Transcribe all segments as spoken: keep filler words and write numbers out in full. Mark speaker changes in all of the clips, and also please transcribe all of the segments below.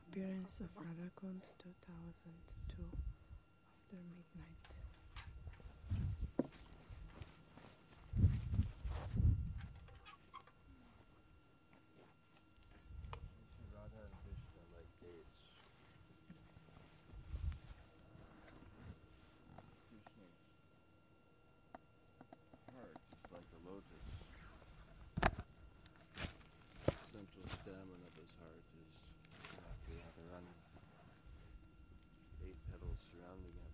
Speaker 1: Appearance of Radhakund two thousand two after midnight.
Speaker 2: Radha and Krishna like dates. Krishna's heart is like a lotus. The central stamen of his heart is Srimati Radharani. Eight petals surrounding it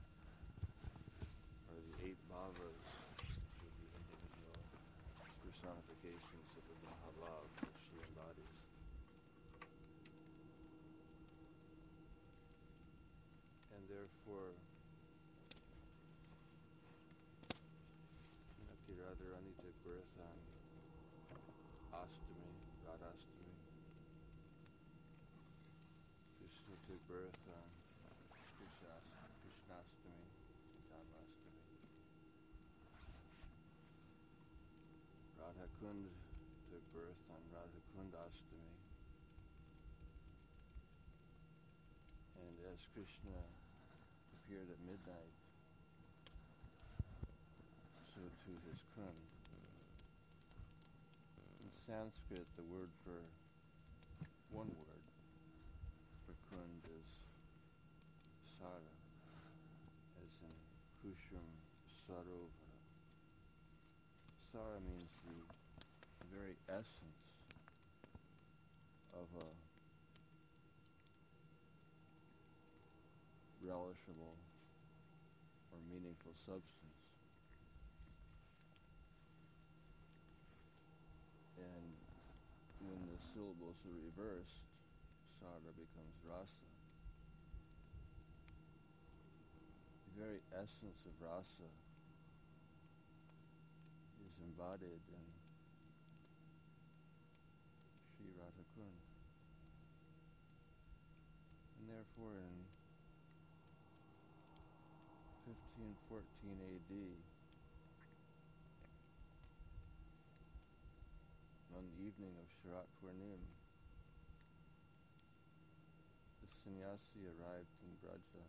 Speaker 2: are the eight bhavas, which are the individual personifications of the Mahalab that she embodies. And therefore, Srimati Radharani took birth on Astami, Radhastami. Krishna took birth on Krishnas- Krishnastami, Janmastami. Radha Kund took birth on Radha Kundastami. And as Krishna appeared at midnight, so too his Kund. In Sanskrit, the word for, one word for Kund is Sara, as in Kushum Sarovara. Sara means the very essence of a relishable or meaningful substance. And when the syllables are reversed, Sara becomes Rasa. The very essence of Rasa is embodied in Sri Radhakund. And therefore in fifteen fourteen A D, on the evening of Sharat Purnim, the sannyasi arrived in Braja.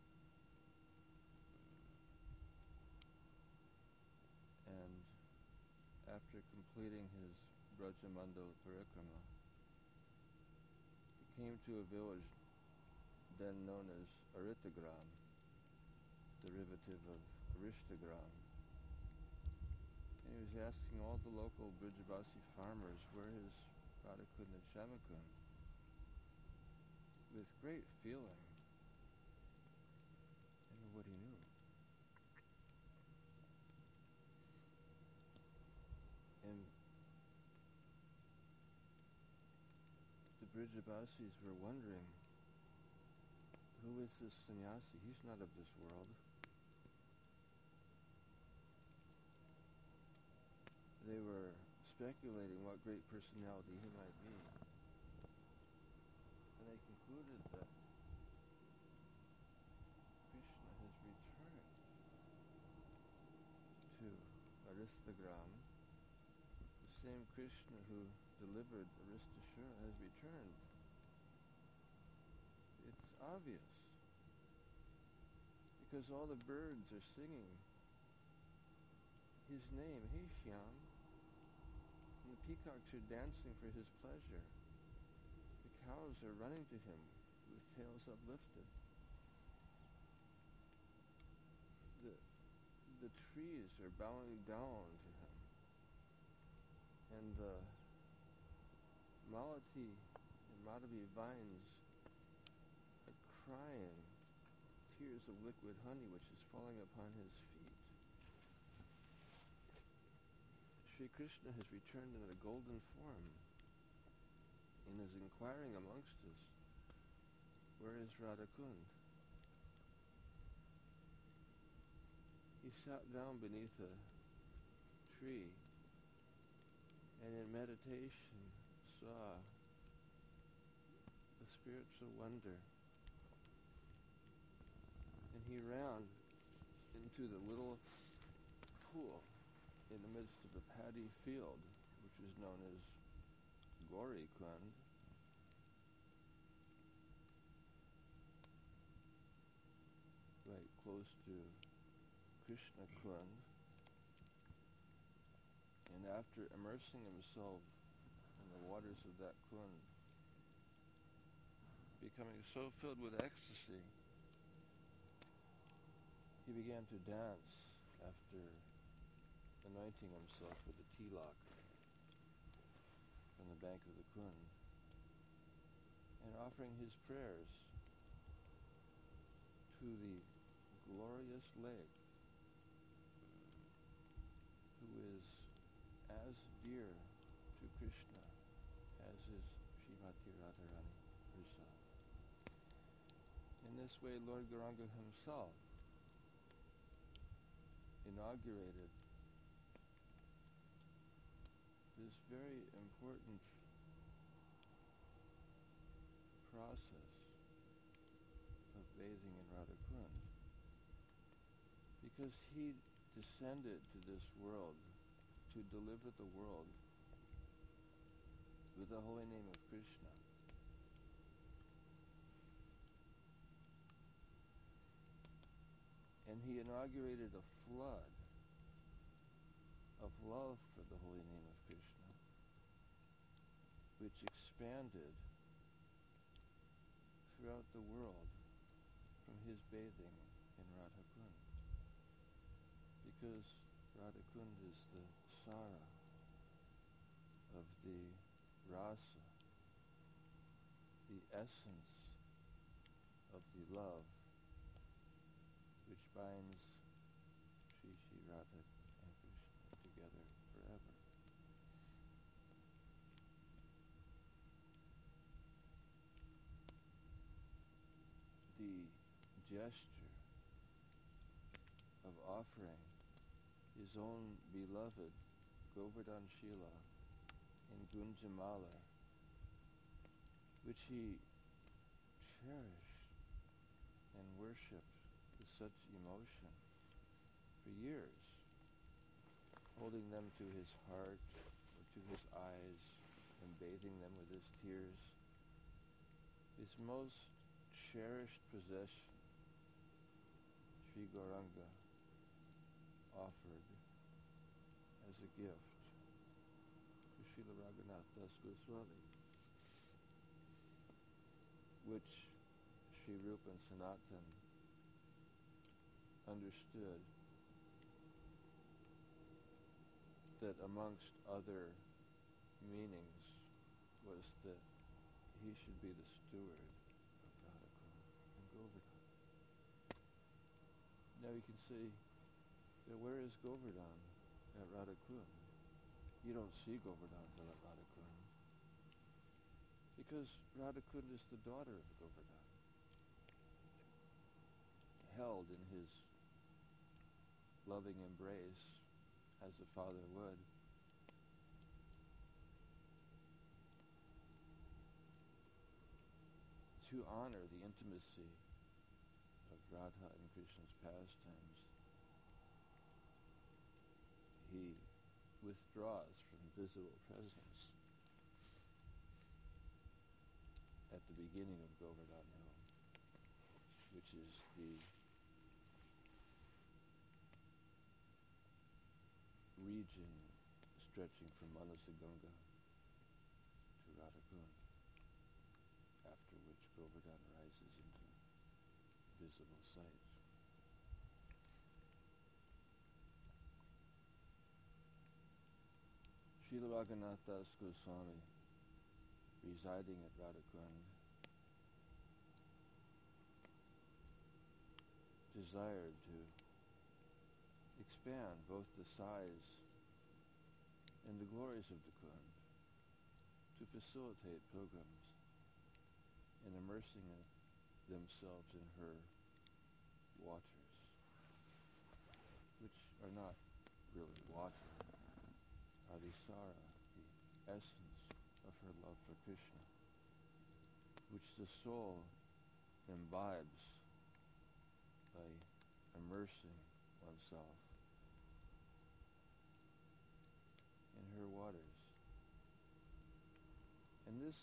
Speaker 2: And after completing his Braja Mandala Parikrama, he came to a village then known as Aritagram, derivative of Arishtagram. And he was asking all the local Brijavasi farmers where his Radhakund and Shyamakund, with great feeling in what he knew. And the Brijavasis were wondering, who is this sannyasi? He's not of this world. They were speculating what great personality he might be. And they concluded that Krishna has returned to Aristagram. The same Krishna who delivered Aristashura has returned. It's obvious. Because all the birds are singing his name, hey Shyam. And the peacocks are dancing for his pleasure. The cows are running to him with tails uplifted. The, the trees are bowing down to him. And the Malati and Madhavi vines are crying tears of liquid honey which is falling upon his feet. Sri Krishna has returned in a golden form and is inquiring amongst us, where is Radhakund? He sat down beneath a tree and in meditation saw the spiritual wonder. And he ran into the little pool in the midst of the paddy field, which is known as Gauri Kund. goes to Krishna Kund, and after immersing himself in the waters of that Kund, becoming so filled with ecstasy, he began to dance after anointing himself with the tilak from the bank of the Kund and offering his prayers to the glorious lake, who is as dear to Krishna as is Srimati Radharani herself. In this way, Lord Gauranga himself inaugurated this very important process of bathing in Radha Kund, because he descended to this world to deliver the world with the holy name of Krishna. And he inaugurated a flood of love for the holy name of Krishna, which expanded throughout the world from his bathing in Radha Kund. Because Radha Kund is the sara of the rasa, the essence of the love which binds Shri Shri Radha and Krishna together forever. The gesture of offering his own beloved Govardhan Shila in Gunjamala, which he cherished and worshipped with such emotion for years, holding them to his heart or to his eyes and bathing them with his tears, his most cherished possession, Sri Gauranga offered as a gift to Srila Raghunath Das Goswami, which Sri Rupa and Sanatan understood that amongst other meanings was that he should be the steward of Radha Kund and Govardhan. Now you can see that where is Govardhan at Radha Kund? You don't see Govardhan at Radha Kund, because Radha Kund is the daughter of Govardhan, held in his loving embrace as a father would. To honor the intimacy of Radha and Krishna's pastimes, he withdraws from visible presence at the beginning of Govardhan Hill, which is the region stretching from Manasaganga to Radha Kund, after which Govardhan rises into visible sight. Srila Raghunath Das Goswami, residing at Radha Kund, desired to expand both the size and the glories of the Kund to facilitate pilgrims in immersing themselves in her waters, which are not really water, are the sara, the essence of her love for Krishna, which the soul imbibes by immersing oneself in her waters. And this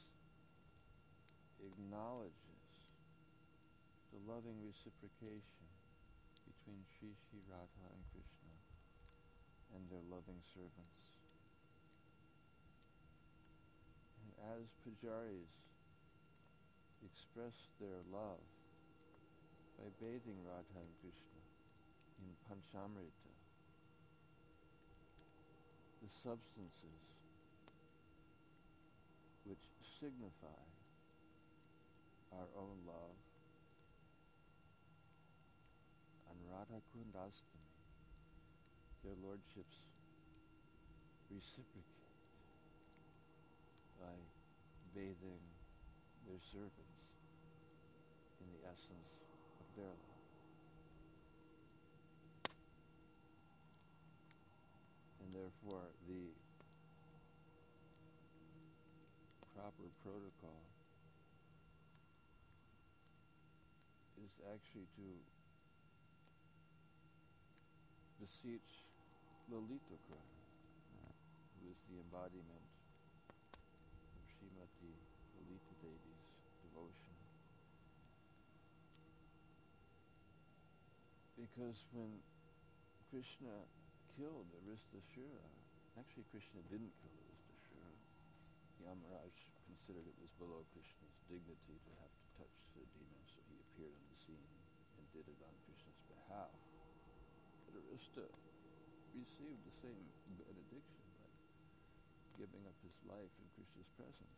Speaker 2: acknowledges the loving reciprocation between Shri Shri Radha and Krishna and their loving servants. And as pujaris express their love by bathing Radha and Krishna in Panchamrita, the substances which signify our own love, on Radha Kundastami, their lordships reciprocate by bathing their servants in the essence of their love. And therefore the proper protocol is actually to beseech Lalita Kunda, who is the embodiment of Srimati Lalita Devi's devotion. Because when Krishna killed Aristasura, actually Krishna didn't kill Aristasura. Yamaraj considered it was below Krishna's dignity to have to touch the demon, so he appeared on the scene and did it on Krishna's behalf. But Arista received the same benediction by giving up his life in Krishna's presence.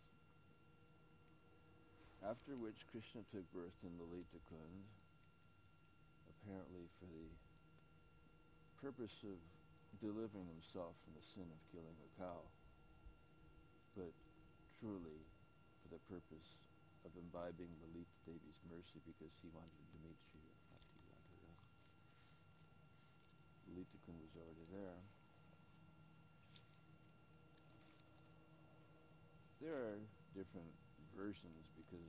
Speaker 2: After which Krishna took birth in Lalita Kund, apparently for the purpose of delivering himself from the sin of killing a cow, but truly for the purpose of imbibing Lalita Devi's mercy, because he wanted to meet Srimati Radharani. Lalita Kund was already there. There are different versions because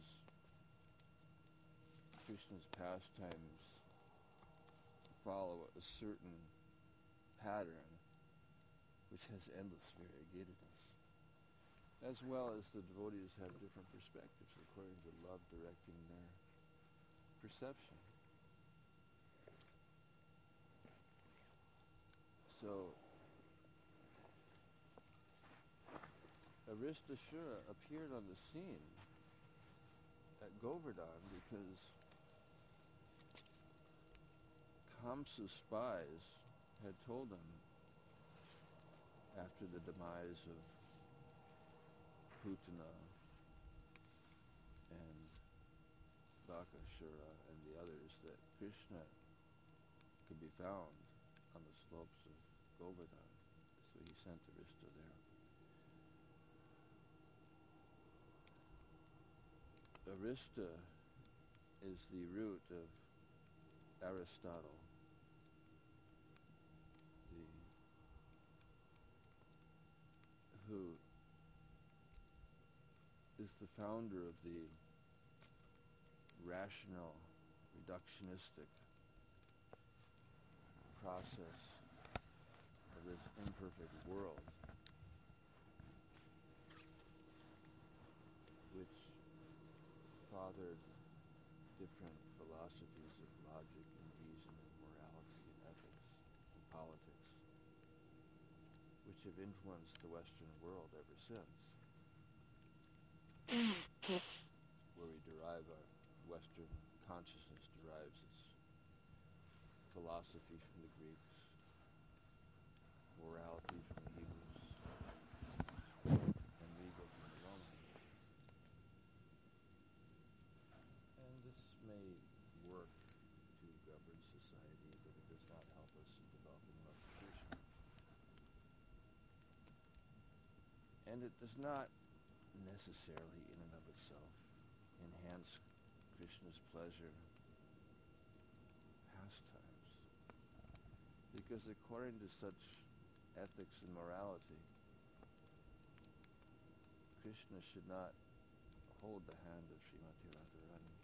Speaker 2: Krishna's pastimes follow a certain pattern which has endless variegatedness, as well as the devotees have different perspectives according to love directing their perception. So Aristasura appeared on the scene at Govardhan because Kamsa's spies had told him, after the demise of Putana and Bakashura and the others, that Krishna could be found on the slopes of Govardhan. So he sent Arista there. Arista is the root of Aristotle, the who is the founder of the rational, reductionistic process of this imperfect world, which fathered different philosophies of logic and reason and morality and ethics and politics, which have influenced the Western world ever since, where we derive our Western consciousness derives its philosophy from the Greeks, morality from the Hebrews, and legal from the Romans. And this may work to govern society, but it does not help us in developing love for Krishna. And it does not necessarily, in and of itself, enhance Krishna's pleasure pastimes. Because according to such ethics and morality, Krishna should not hold the hand of Srimati Radharani.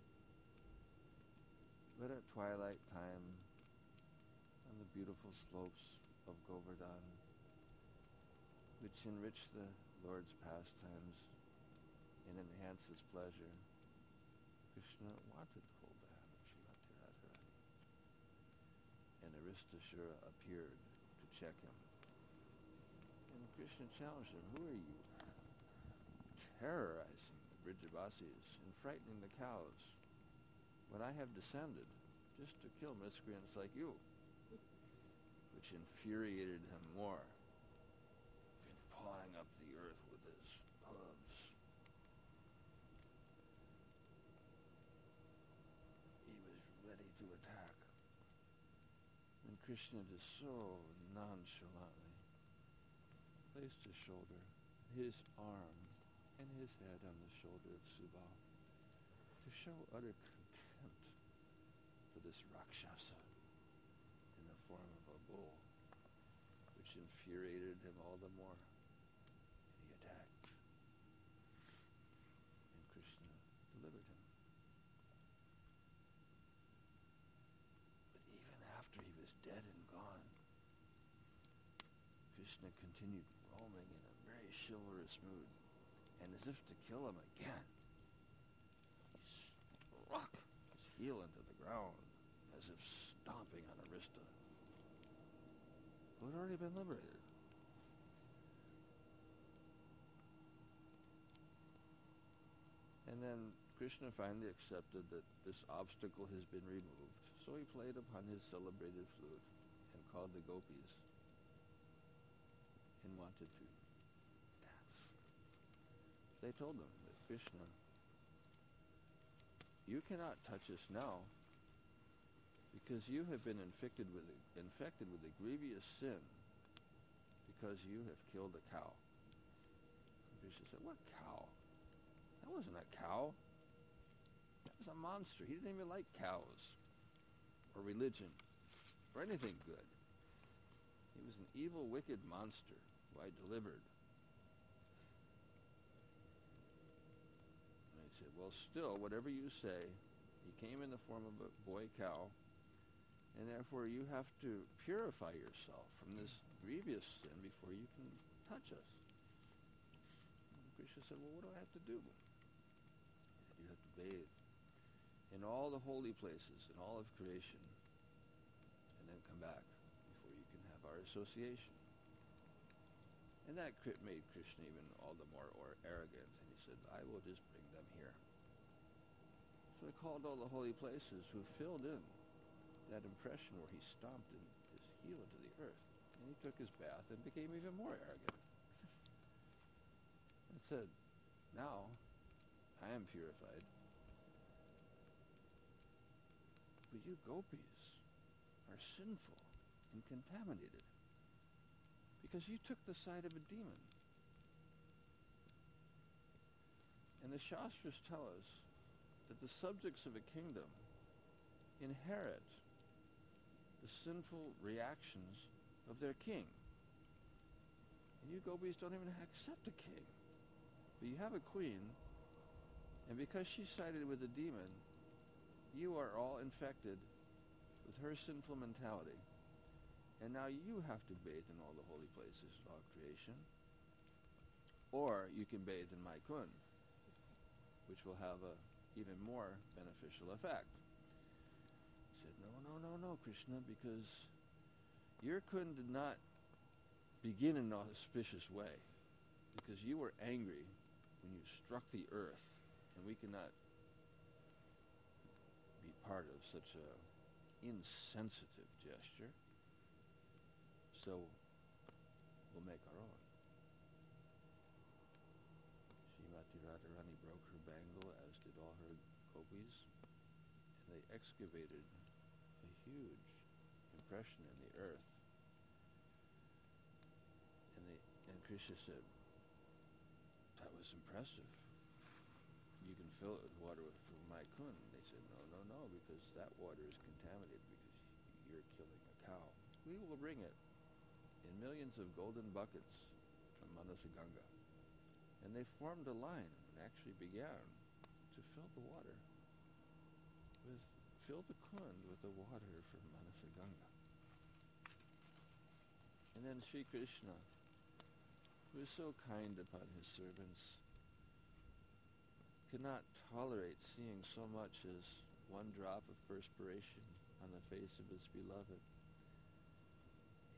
Speaker 2: But at twilight time, on the beautiful slopes of Govardhan, which enrich the Lord's pastimes and enhance his pleasure, Krishna wanted to hold the hand of Srimati Radharani. Aristasura appeared to check him. And Krishna challenged him, who are you? Terrorizing the Brijabasis and frightening the cows when I have descended just to kill miscreants like you, which infuriated him more, and pawing up the earth with his hooves. He was ready to attack. And Krishna just so nonchalantly placed his shoulder, his arm, and his head on the shoulder of Subal to show utter contempt for this Rakshasa in the form of a bull, which infuriated him all the more. And he attacked. And Krishna delivered him. But even after he was dead and gone, Krishna continued roaming in a very chivalrous mood. And as if to kill him again, he struck his heel into the ground, as if stomping on Arista, who had already been liberated. And then Krishna finally accepted that this obstacle has been removed, so he played upon his celebrated flute and called the gopis and wanted to dance. They told him that Krishna, you cannot touch us now because you have been infected with a, infected with a grievous sin because you have killed a cow. And Krishna said, what cow? That wasn't a cow. That was a monster. He didn't even like cows or religion or anything good. He was an evil, wicked monster who I delivered. Well, still, whatever you say, he came in the form of a boy cow, and therefore you have to purify yourself from this grievous sin before you can touch us. And Krishna said, well, what do I have to do? He said, you have to bathe in all the holy places in all of creation, and then come back before you can have our association. And that made Krishna even all the more or arrogant, and he said, I will just bring them here. So he called all the holy places who filled in that impression where he stomped in his heel into the earth. And he took his bath and became even more arrogant. And said, now I am purified. But you gopis are sinful and contaminated because you took the side of a demon. And the Shastras tell us that the subjects of a kingdom inherit the sinful reactions of their king. And you gopis don't even accept a king. But you have a queen, and because she sided with a demon, you are all infected with her sinful mentality. And now you have to bathe in all the holy places of all creation. Or you can bathe in my kund, which will have a even more beneficial effect. He said, no, no, no, no, Krishna, because your kund did not begin in an auspicious way, because you were angry when you struck the earth, and we cannot be part of such a insensitive gesture, so we'll make our own. Srimati Radharani broke her bangle, as did all her gopis, and they excavated a huge impression in the earth. And they and Krishna said, that was impressive. You can fill it with water from my kund. They said, no, no, no, because that water is contaminated because you're killing a cow. We will bring it in millions of golden buckets from Manasaganga. And they formed a line and actually began to fill the water with, fill the kund with the water from Manasaganga. And then Sri Krishna, who is so kind upon his servants, could not tolerate seeing so much as one drop of perspiration on the face of his beloved.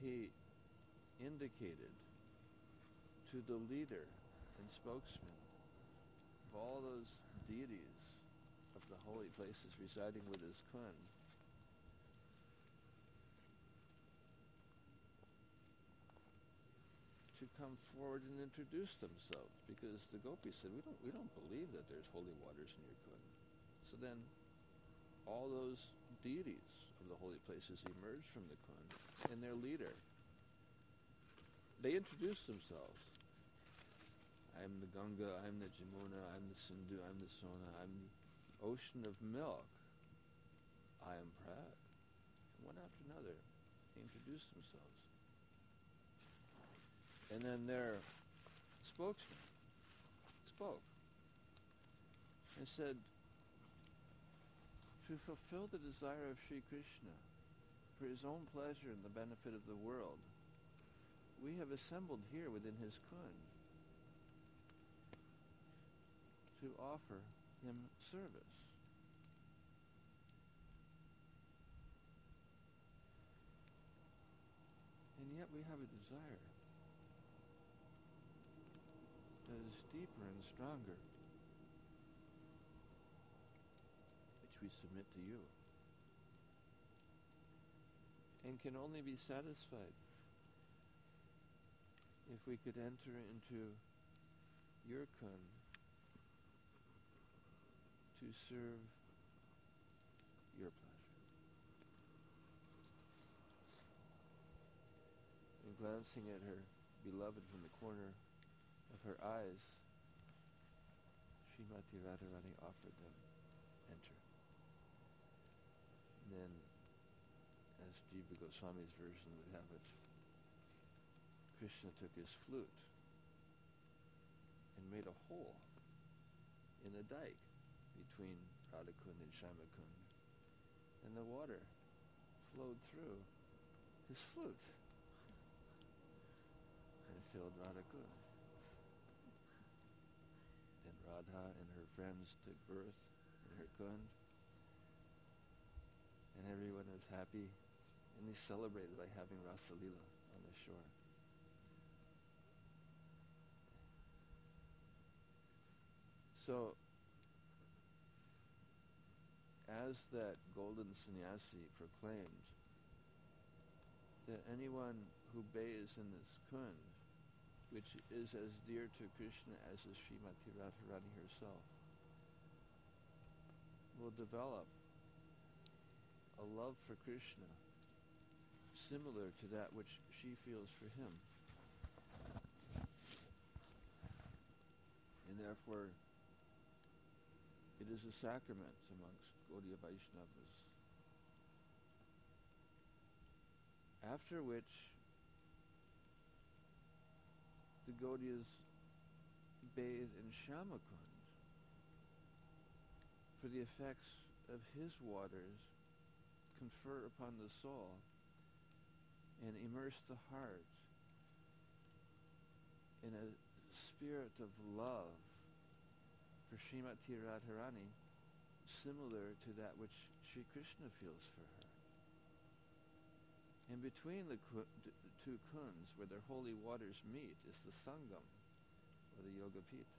Speaker 2: he indicated to the leader and spokesman of all those deities of the holy places residing with his kun to come forward and introduce themselves, because the gopis said, we don't we don't believe that there's holy waters in your kun. So then all those deities of the holy places emerged from the kun, and their leader, they introduced themselves. I'm the Ganga, I'm the Jamuna, I'm the Sindhu, I'm the Sona, I'm the ocean of milk. I am Prag. And one after another, they introduced themselves. And then their spokesman spoke and said, to fulfill the desire of Sri Krishna for his own pleasure and the benefit of the world, we have assembled here within his kun to offer him service. And yet we have a desire that is deeper and stronger, which we submit to you, and can only be satisfied if we could enter into your kun to serve your pleasure. And glancing at her beloved from the corner of her eyes, Srimati Radharani offered them enter. And then, as Jiva Goswami's version would have it, Krishna took his flute and made a hole in the dike between Radhakund and Shyamakund, and the water flowed through his flute and filled Radhakund. Then Radha and her friends took birth in her kund, and everyone was happy, and they celebrated by having Rasa Leela on the shore. So, as that golden sannyasi proclaimed, that anyone who bathes in this kund, which is as dear to Krishna as is Srimati Radharani herself, will develop a love for Krishna similar to that which she feels for him. And therefore, it is a sacrament amongst Gaudiya Vaishnavas. After which, the Gaudiyas bathe in Shyamakund for the effects of his waters confer upon the soul and immerse the heart in a spirit of love for Srimati Radharani similar to that which Sri Krishna feels for her. And between the ku- d- two kunds, where their holy waters meet, is the Sangam, or the Yoga Pita,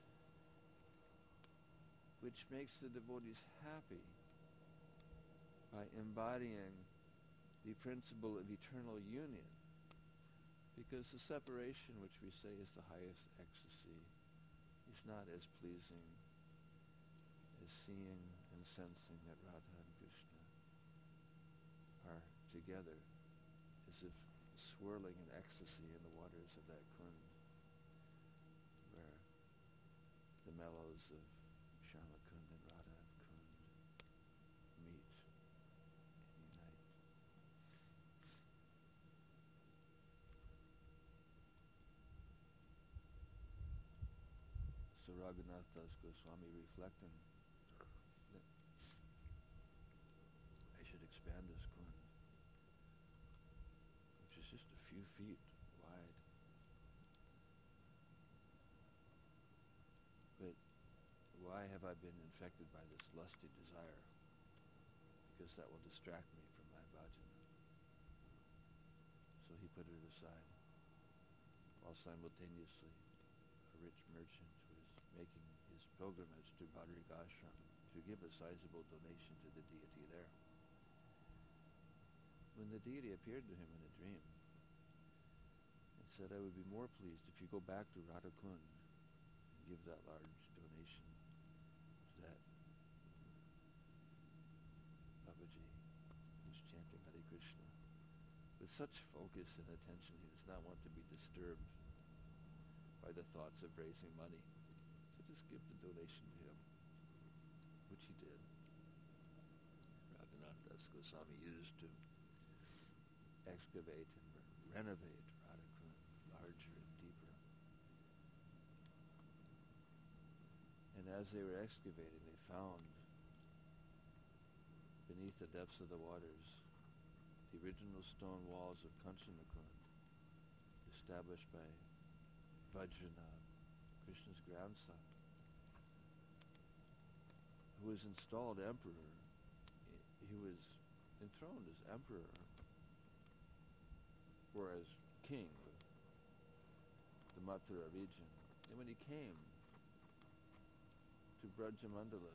Speaker 2: which makes the devotees happy by embodying the principle of eternal union. Because the separation, which we say is the highest ecstasy, is not as pleasing as seeing and sensing that Radha and Krishna are together, as if swirling in ecstasy in the waters of that kund, where the mellows of Shyamakund and Radha Kund meet and unite. So Raghunath Das Goswami, reflecting that I should expand this kund, which is just a few feet wide. But why have I been infected by this lusty desire? Because that will distract me from my bhajan. So put it aside, while simultaneously a rich merchant was making his pilgrimage to Badrika Ashram to give a sizable donation to the deity there. When the deity appeared to him in a dream and said, I would be more pleased if you go back to Radhakund and give that large donation to that Babaji who's chanting Hare Krishna. With such focus and attention, he does not want to be disturbed by the thoughts of raising money. So just give the donation to him, which he did. Raghunath Das Goswami used to excavate and re- renovate Radhakund larger and deeper. And as they were excavating, they found beneath the depths of the waters the original stone walls of Kanchanakund, established by Vajranath, Krishna's grandson, who was installed emperor. He was enthroned as emperor, or as king of the Mathura region. And when he came to Brajamandala,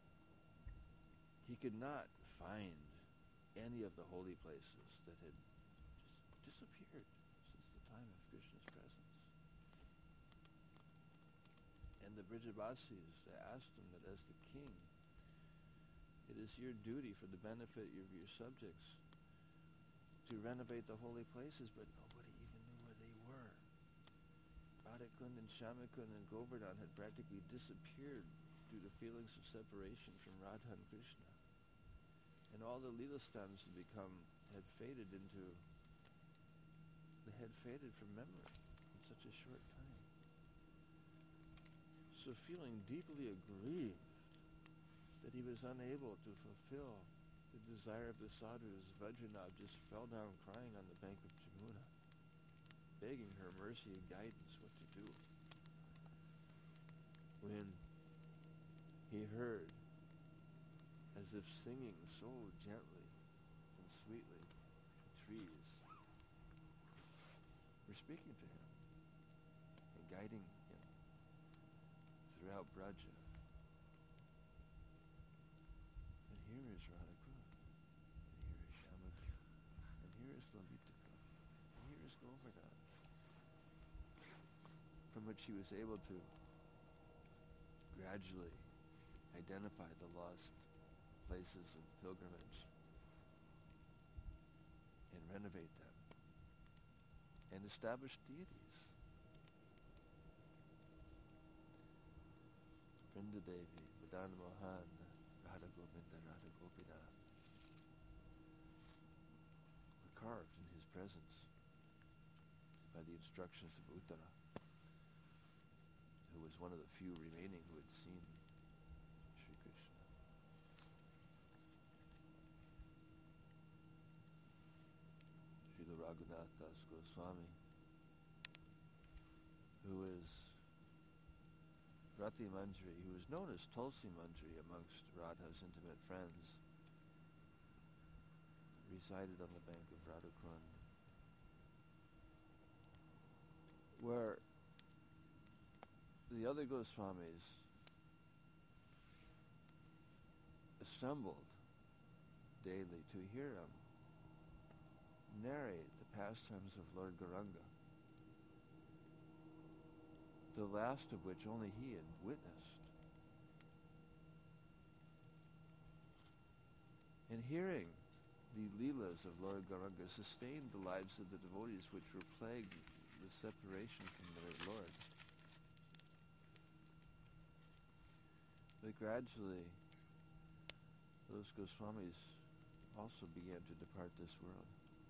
Speaker 2: he could not find any of the holy places that had just disappeared since the time of Krishna's presence. And the Brijabasis asked him that as the king, it is your duty for the benefit of your subjects to renovate the holy places, but nobody even knew where they were. Radhakund and Shyamakund and Govardhan had practically disappeared due to feelings of separation from Radha and Krishna. And all the Leela stands had become, had faded into, they had faded from memory in such a short time. So feeling deeply aggrieved that he was unable to fulfill the desire of the sadhus, Vajranath just fell down crying on the bank of Jamuna, begging her mercy and guidance what to do. When he heard, as if singing so gently and sweetly, trees were speaking to him and guiding him throughout Braja. And here is Radhakund, and here is Shyamakund, and here is Lalitakund, and here is Govardhan, from which he was able to gradually identify the lost places of pilgrimage and renovate them and establish deities. Vrinda Devi, Madan Mohan, Radha Govinda, Radha Gopinath were carved in his presence by the instructions of Uttara, who was one of the few remaining who had seen Sri Krishna. Srila Raghunath Das Goswami, who is Rati Manjari, who was known as Tulsi Manjari amongst Radha's intimate friends, resided on the bank of Radhakund, where the other Goswamis assembled daily to hear him narrate the pastimes of Lord Gauranga, the last of which only he had witnessed. And hearing the Leelas of Lord Gauranga sustained the lives of the devotees which were plagued with separation from their Lord. But gradually, those Goswamis also began to depart this world.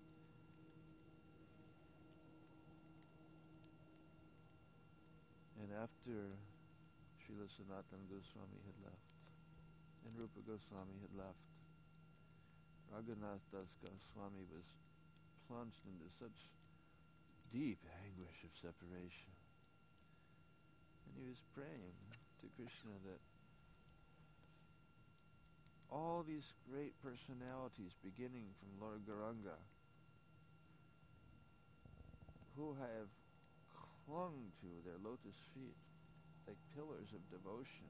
Speaker 2: And after Srila Sanatana Goswami had left, and Rupa Goswami had left, Raghunath Das Goswami was plunged into such deep anguish of separation. And he was praying to Krishna that all these great personalities, beginning from Lord Gauranga, who have clung to their lotus feet like pillars of devotion.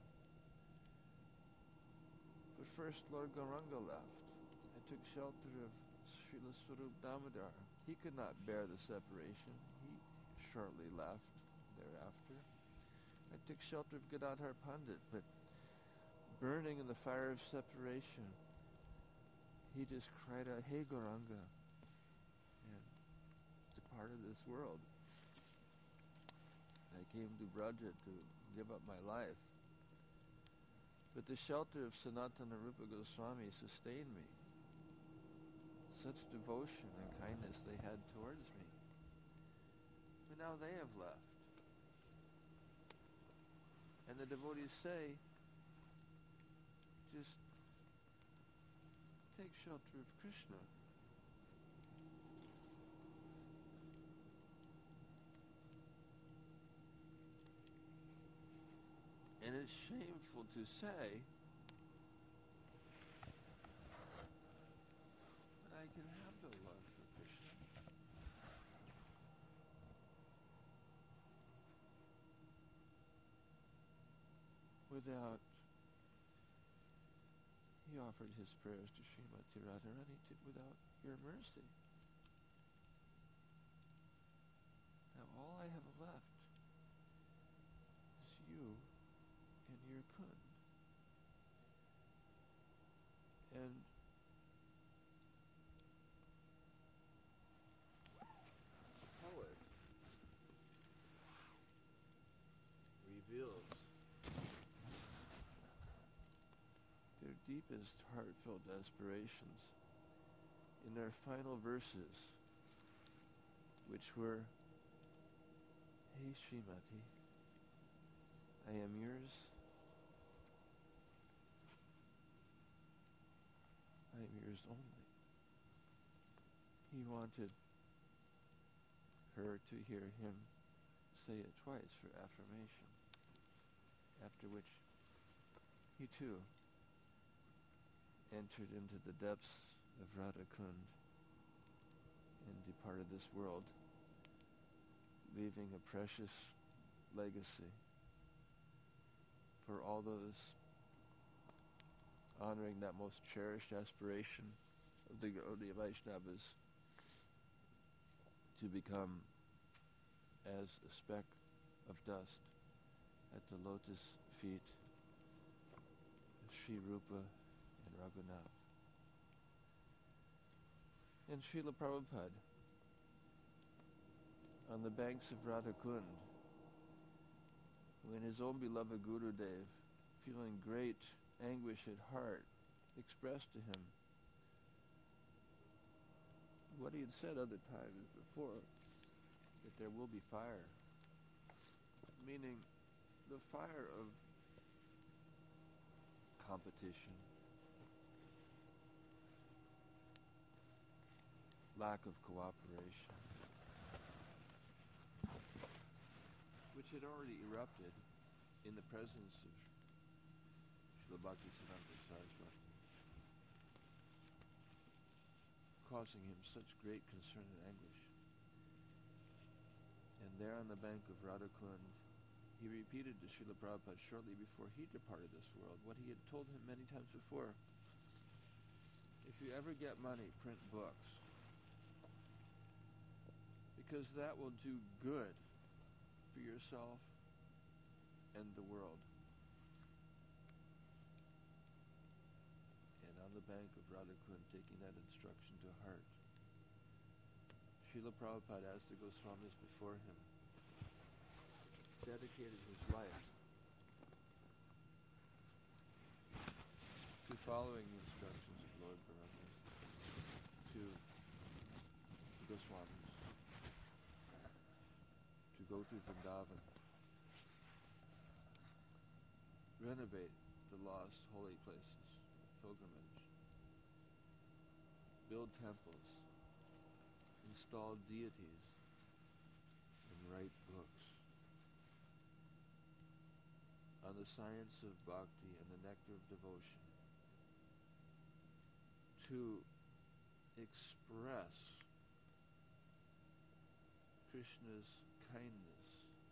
Speaker 2: But first Lord Gauranga left. I took shelter of Srila Swarup Damodar. He could not bear the separation. He shortly left thereafter. I took shelter of Gadadhar Pandit, but burning in the fire of separation, he just cried out, "Hey Gauranga," and departed this world. I came to Braja to give up my life. But the shelter of Sanatana Rupa Goswami sustained me. Such devotion and kindness they had towards me. But now they have left. And the devotees say, just take shelter of Krishna. And it's shameful to say, but I can have no love for Krishna. Without, he offered his prayers to Srimati Radharani to, without your mercy. Now all I have left is you and your Kund. And poet reveals their deepest heartfelt aspirations in their final verses, which were, "Hey Srimati, I am yours. I am yours only." He wanted her to hear him say it twice for affirmation, after which he too entered into the depths of Radha Kund and departed this world, leaving a precious legacy for all those honoring that most cherished aspiration of the Gaudiya Vaishnavas to become as a speck of dust at the lotus feet of Sri Rupa and Raghunath. And Srila Prabhupada, on the banks of Radha Kund, when his own beloved Gurudev, feeling great anguish at heart, expressed to him what he had said other times before, that there will be fire, meaning the fire of competition, lack of cooperation, which had already erupted in the presence of Srila Bhaktisiddhanta Saraswati, causing him such great concern and anguish. And there on the bank of Radha Kund, he repeated to Srila Prabhupada shortly before he departed this world what he had told him many times before. If you ever get money, print books, because that will do good for yourself and the world. And on the bank of Radha Kund, taking that instruction to heart, Srila Prabhupada, as the Goswamis before him, dedicated his life to following the instructions of Lord Gauranga, to the Goswamis, to go to Vrindavan, renovate the lost holy places, pilgrimage, build temples, install deities, and write books on the science of bhakti and the nectar of devotion, to express Krishna's kindness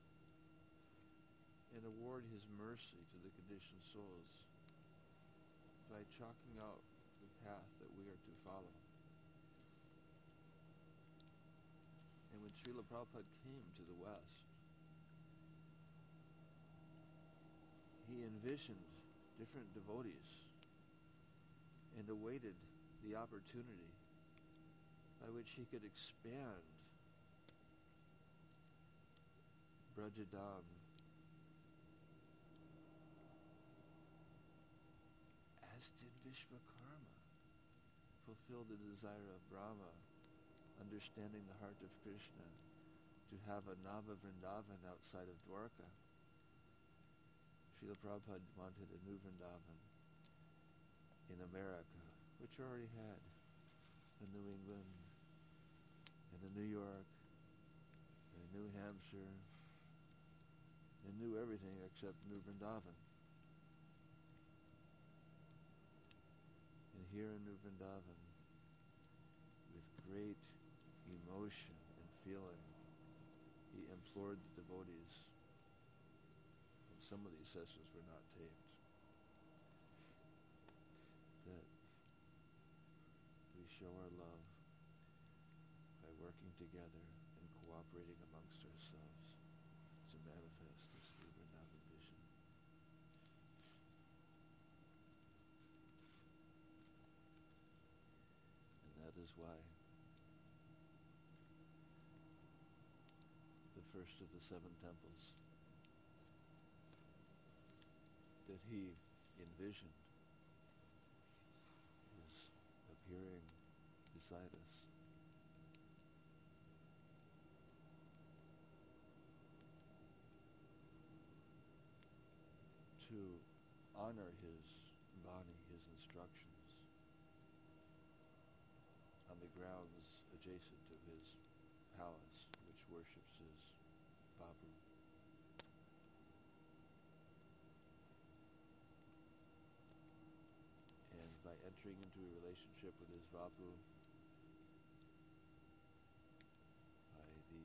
Speaker 2: and award his mercy to the conditioned souls by chalking out the path that we are to follow. And when Srila Prabhupada came to the West, he envisioned different devotees and awaited the opportunity by which he could expand Brajadam as did Vishvakarma, fulfill the desire of Brahma, understanding the heart of Krishna, to have a Nava Vrindavan outside of Dwarka. Srila Prabhupada wanted a new Vrindavan in America, which already had a New England, and a New York, and a New Hampshire, and knew everything except New Vrindavan. And here in New Vrindavan, with great emotion and feeling, he implored the devotees, and some of these sessions were not taped, that we show our love by working together and cooperating amongst ourselves to manifest this New Vrindavan vision. And that is why the first of the seven temples that he envisioned is appearing beside us. To honor his Vani, his instructions, on the grounds adjacent to his palace, which worships his Babu. And by entering into a relationship with his Babu, by the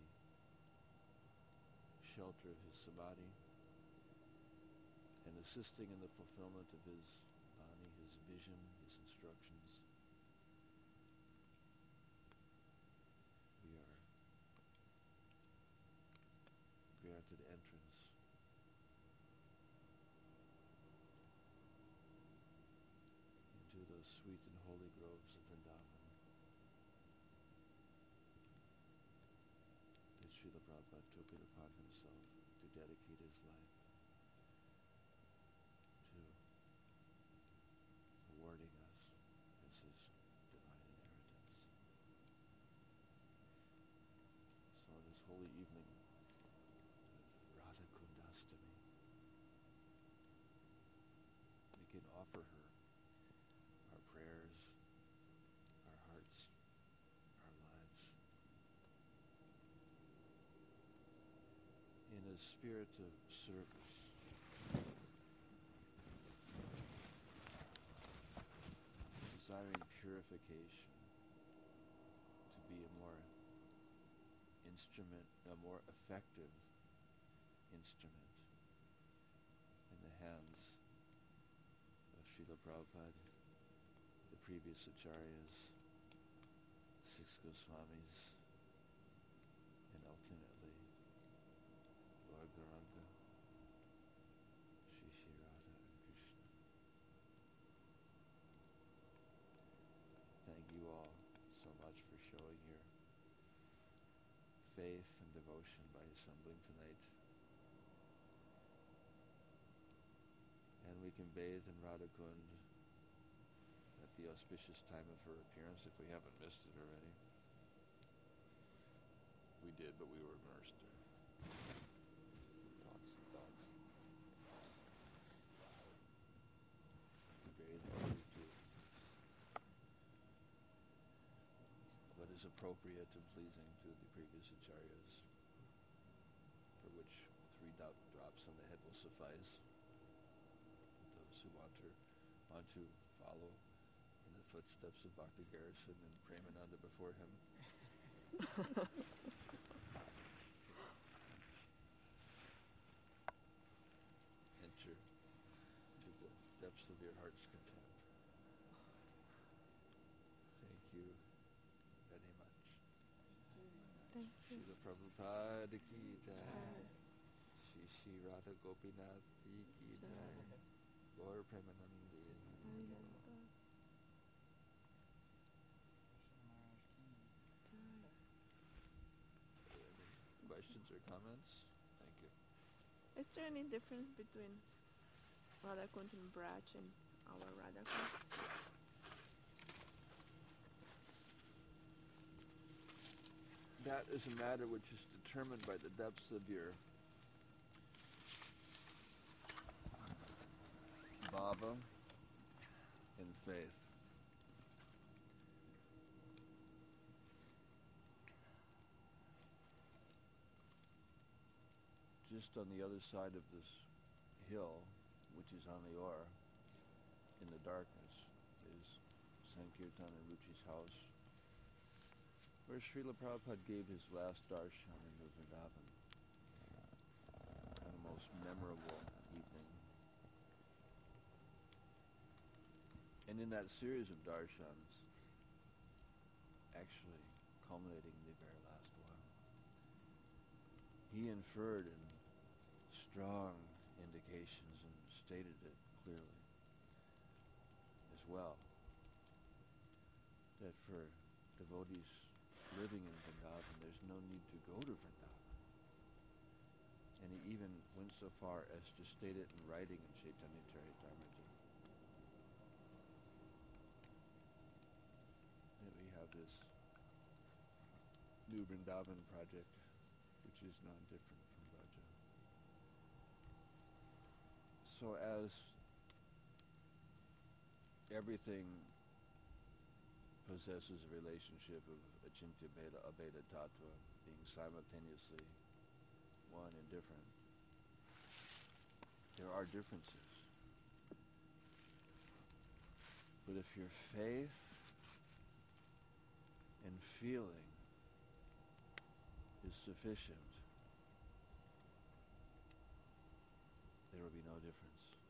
Speaker 2: shelter of his Samadhi, and assisting in the fulfillment of his Vani, his vision, his instructions, we are granted entrance into those sweet and holy groves of Vrindavan that Srila Prabhupada took it upon himself to dedicate his life to awarding us as his divine inheritance. So on this holy evening of Radha Kundastami, we can offer her our prayers, our hearts, our lives, in a spirit of service, desiring purification, to be a more instrument, a more effective instrument in the hands of Srila Prabhupada, the previous acharyas, six Goswamis, and ultimately Lord Gauranga, Shri Shri Radha and Krishna. Thank you all so much for showing your faith and devotion by assembling tonight. And we can bathe in Radha Kund at the auspicious time of her appearance if we haven't missed it already. We did, but we were immersed there. Thoughts and thoughts. We bathe in Radha too. What is appropriate and pleasing to the previous acharyas, for which three do- drops on the head will suffice. Those who want to want to follow in the footsteps of Bhakti Garrison and Premananda before him. depths of your heart's content. Thank you very much.
Speaker 1: Thank you.
Speaker 2: Srila Prabhupada ki jai.
Speaker 1: Jai.
Speaker 2: Shri Shri Radha Gopinath ki
Speaker 1: Jai.
Speaker 2: jai. Gaur Premanandi.
Speaker 1: Harihara. Jai.
Speaker 2: Any questions or comments? Thank you.
Speaker 1: Is there any difference between Radhakund and Braj and our Radhakund?
Speaker 2: That is a matter which is determined by the depths of your bhava and faith. Just on the other side of this hill, which is on the Or, in the darkness, is Sankirtan and Ruchi's house, where Srila Prabhupada gave his last darshan in Vrindavan. And the most memorable evening. And in that series of darshans, actually culminating in the very last one, he inferred in strong indications and stated it clearly as well, that for devotees living in Vrindavan, there's no need to go to Vrindavan. And he even went so far as to state it in writing in Chaitanya Charitamrita, that we have this new Vrindavan project, which is non-different from Vraja. So as everything possesses a relationship of Achintya Bheda, Abheda Tattva, being simultaneously one and different, there are differences. But if your faith and feeling is sufficient, there will be no difference.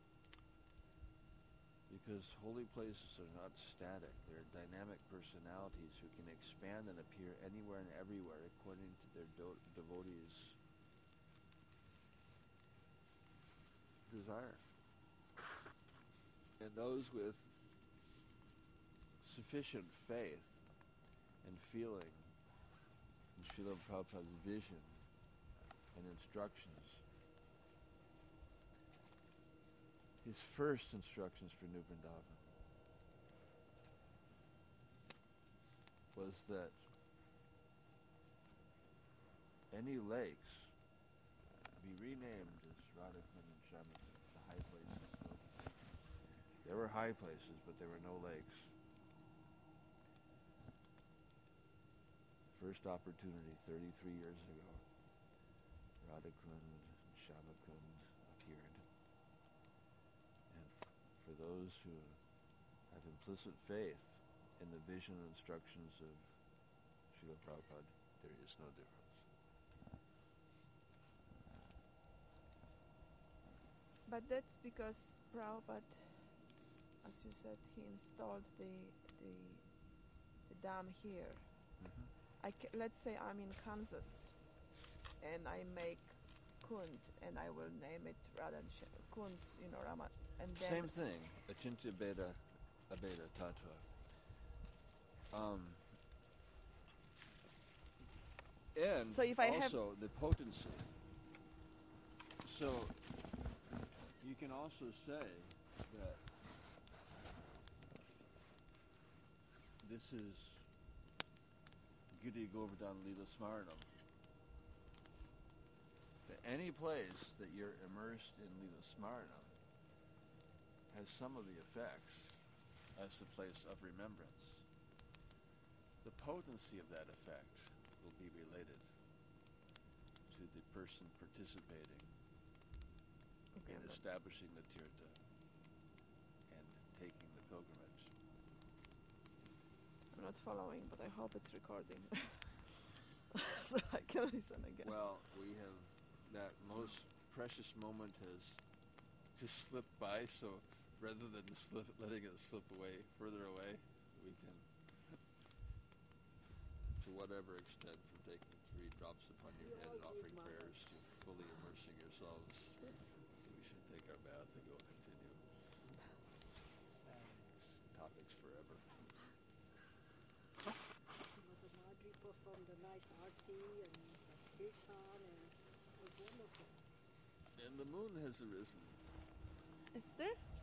Speaker 2: Because holy places are not static. They're dynamic personalities who can expand and appear anywhere and everywhere according to their do- devotees' desire. And those with sufficient faith and feeling in Srila Prabhupada's vision and instructions, his first instructions for New Vrindavan was that any lakes be renamed as Radhakund and Shamakund, the high places. There were high places, but there were no lakes. First opportunity, thirty-three years ago, Radhakund and Shamakund appeared. And f- for those who have implicit faith in the vision and instructions of Srila Prabhupada, there is no difference.
Speaker 1: But that's because Prabhupada, as you said, he installed the the, the dam here.
Speaker 2: Mm-hmm.
Speaker 1: I ca- let's say I'm in Kansas, and I make Kund, and I will name it rather than Sh- Kund, you know, Rama, and then
Speaker 2: Same thing, Achintya Bheda, Abheda Tattva. Um, and
Speaker 1: So if I have-
Speaker 2: also the potency. So you can also say that this is Giri Govardhan Lila Smaranam. That any place that you're immersed in Lila Smaranam has some of the effects as the place of remembrance. The potency of that effect will be related to the person participating
Speaker 1: Okay,
Speaker 2: in
Speaker 1: but-
Speaker 2: establishing the tirtha and taking the pilgrimage.
Speaker 1: I'm not following, but I hope it's recording, so I can listen again.
Speaker 2: Well, we have that most precious moment has just slipped by, so rather than slip, letting it slip away further away, we can, to whatever extent, from taking three drops upon your head and offering prayers to fully immersing yourselves, we should take our bath and go continue topics forever.
Speaker 3: Mother Marjorie performed a nice arti and a kirtan, and it was wonderful.
Speaker 2: And the moon has arisen.
Speaker 1: Is there?